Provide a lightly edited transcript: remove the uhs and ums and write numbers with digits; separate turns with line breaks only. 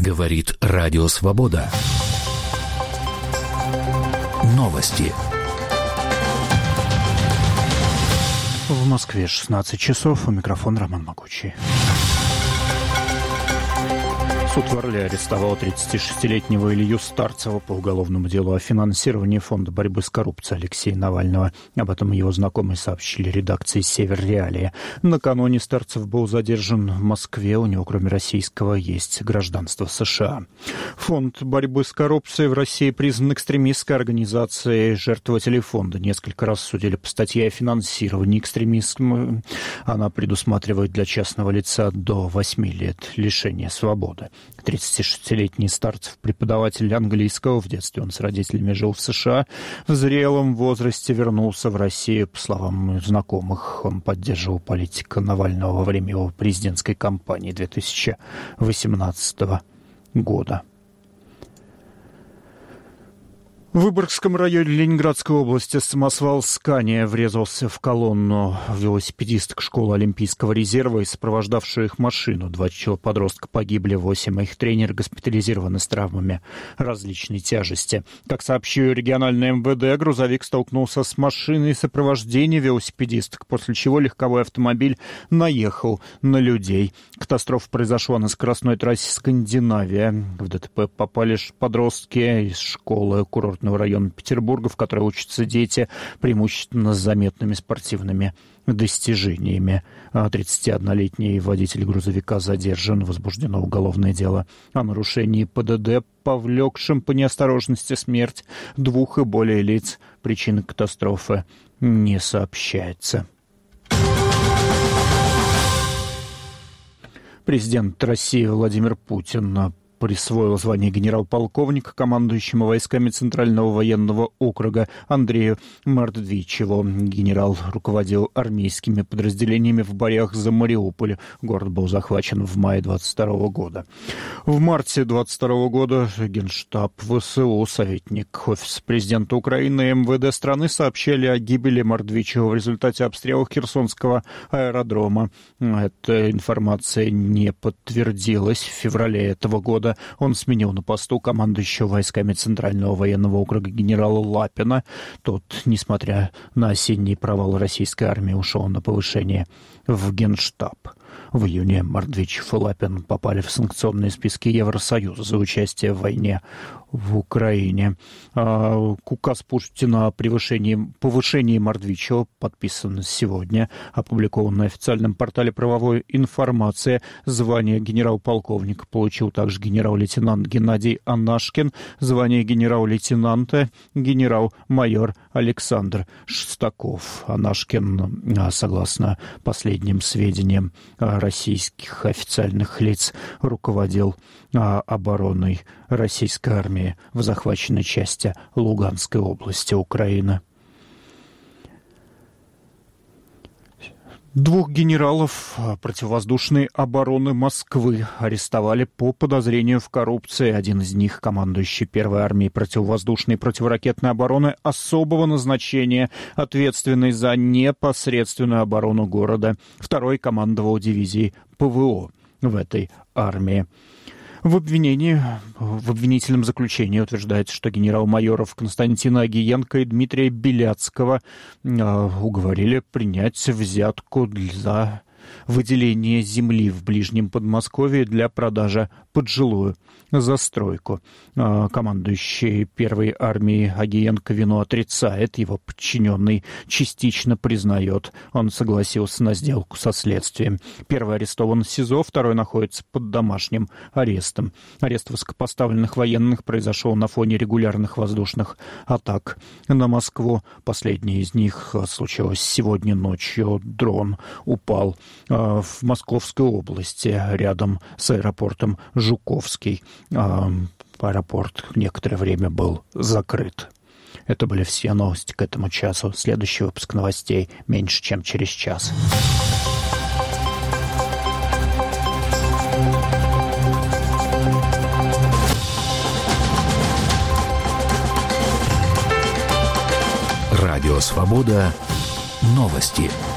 Говорит Радио Свобода. Новости.
В Москве 16 часов. У микрофона Роман Могучий. Суд в Орле арестовал 36-летнего Илью Старцева по уголовному делу о финансировании Фонда борьбы с коррупцией Алексея Навального. Об этом его знакомые сообщили редакции «Север Реалии». Накануне Старцев был задержан в Москве. У него, кроме российского, есть гражданство США. Фонд борьбы с коррупцией в России признан экстремистской организацией. Жертвователи фонда несколько раз судили по статье о финансировании экстремизма. Она предусматривает для частного лица до 8 лет лишения свободы. 36-летний Старцев, преподаватель английского, в детстве он с родителями жил в США, в зрелом возрасте вернулся в Россию. По словам знакомых, он поддерживал политика Навального во время его президентской кампании 2018 года. В Выборгском районе Ленинградской области самосвал «Скания» врезался в колонну велосипедисток школы Олимпийского резерва и сопровождавшую их машину. 2 подростка погибли, 8, а их тренер госпитализированы с травмами различной тяжести. Как сообщил региональное МВД, грузовик столкнулся с машиной сопровождения велосипедисток, после чего легковой автомобиль наехал на людей. Катастрофа произошла на скоростной трассе «Скандинавия». В ДТП попали подростки из школы курортного района Петербурга, в которой учатся дети, преимущественно с заметными спортивными достижениями. 31-летний водитель грузовика задержан. Возбуждено уголовное дело о нарушении ПДД, повлекшем по неосторожности смерть 2 и более лиц. Причины катастрофы не сообщается. Президент России Владимир Путин присвоил звание генерал-полковника командующему войсками Центрального военного округа Андрею Мордвичеву. Генерал руководил армейскими подразделениями в боях за Мариуполь. Город был захвачен в мае 22 года. В марте 22 года Генштаб ВСУ, советник Офиса президента Украины и МВД страны сообщали о гибели Мордвичева в результате обстрела Херсонского аэродрома. Эта информация не подтвердилась. В феврале этого года он сменил на посту командующего войсками Центрального военного округа генерала Лапина. Тот, несмотря на осенний провал российской армии, ушел на повышение в Генштаб. В июне Мордвичев и Лапин попали в санкционные списки Евросоюза за участие в войне в Украине. Указ Путина о повышении Мордвичева подписан сегодня, опубликован на официальном портале правовой информации. Звание генерал-полковника получил также генерал-лейтенант Геннадий Анашкин, звание генерал-лейтенанта генерал-майор Александр Шестаков. Анашкин, согласно последним сведениям российских официальных лиц, руководил обороной российской армии в захваченной части Луганской области Украины. 2 генералов противовоздушной обороны Москвы арестовали по подозрению в коррупции. Один из них, командующий 1-й армией противовоздушной и противоракетной обороны особого назначения, ответственный за непосредственную оборону города. 2-й командовал дивизией ПВО в этой армии. В обвинительном заключении утверждается, что генерал-майоров Константина Агиенко и Дмитрия Беляцкого уговорили принять взятку за выделение земли в Ближнем Подмосковье для продажи под жилую застройку. Командующий 1-й армией Агиенко вину отрицает, его подчиненный частично признает. Он согласился на сделку со следствием. 1-й арестован в СИЗО, 2-й находится под домашним арестом. Арест высокопоставленных военных произошел на фоне регулярных воздушных атак на Москву. Последняя из них случилась сегодня ночью. Дрон упал в Московской области, рядом с аэропортом Жуковский. Аэропорт некоторое время был закрыт. Это были все новости к этому часу. Следующий выпуск новостей меньше, чем через час.
Радио «Свобода». Новости.